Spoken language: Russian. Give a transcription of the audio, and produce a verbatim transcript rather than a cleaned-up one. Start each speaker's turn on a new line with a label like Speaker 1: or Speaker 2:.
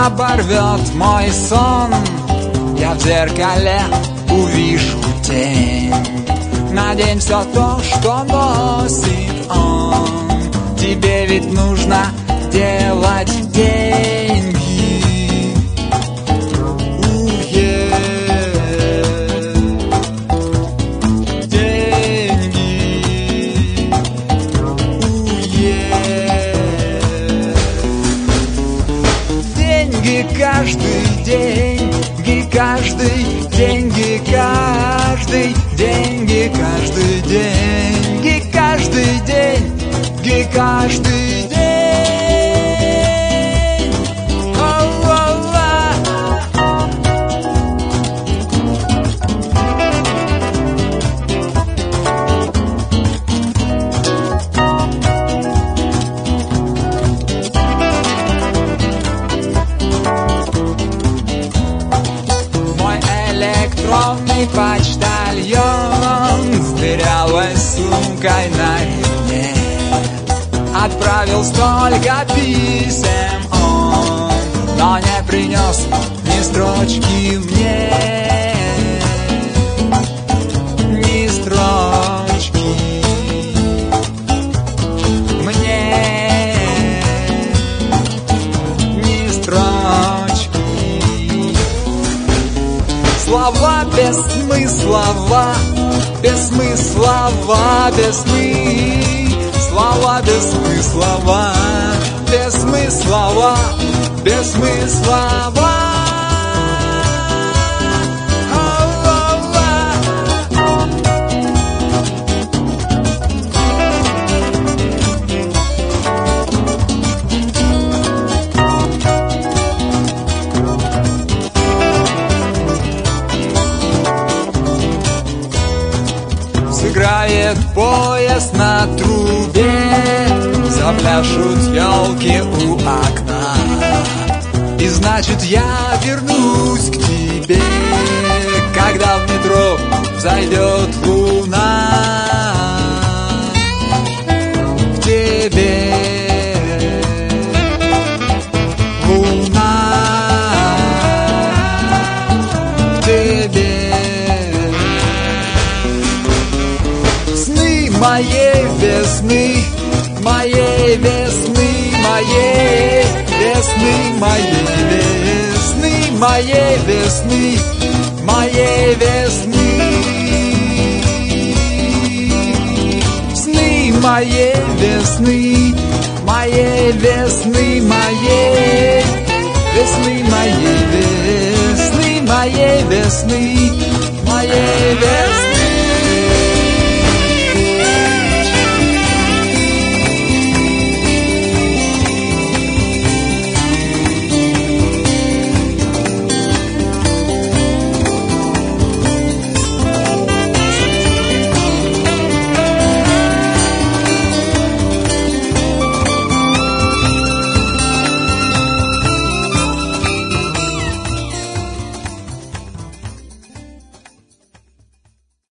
Speaker 1: оборвет мой сон. Я в зеркале увижу тень. Надень все то, что носит он. Тебе ведь нужно делать деньги. Уе. Деньги. Уе. Деньги каждый день. Деньги каждый, деньги каждый, деньги каждый день, деньги каждый день, деньги каждый день. Электронный почтальон с дырявой сумкой на ремне отправил столько писем он, но не принес ни строчки мне, ни строчки мне, ни строчки. Слова без смысла, без смысла, без смысла, слова без смысла, без смысла, без смысла. Сыграет поезд на трубе, запляшут елки у окна, и значит я вернусь к тебе, когда в метро взойдет луна. К тебе луна, к тебе. Моей весны, моей весны, моей весны, моей весны, моей весны, моей весны, сны моей весны, моей весны, моей весны, моей весны, моей весны, моей весны.